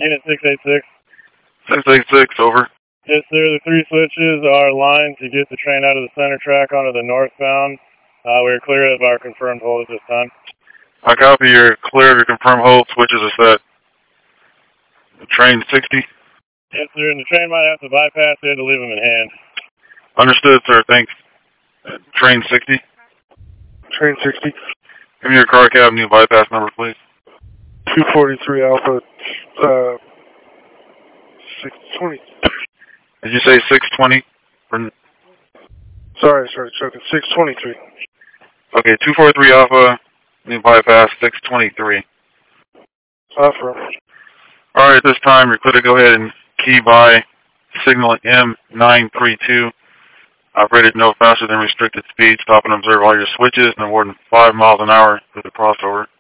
Unit 686. 686, over. Yes, sir. The 3 switches are lined to get the train out of the center track onto the northbound. We're clear of our confirmed hold at this time. I copy. You're clear of your confirmed hold. Switches are set. Train 60. Yes, sir. And the train might have to bypass there to leave them in hand. Understood, sir. Thanks. Train 60. Train 60. Give me your car cab new bypass number, please. 243 Alpha, 620. Did you say 620? Sorry, choking. 623. Okay, 243 Alpha, new bypass 623. Alpha. Alright, at this time, you're clear to go ahead and key by signal M932. Operated no faster than restricted speed. Stop and observe all your switches, no more than 5 miles an hour through the crossover.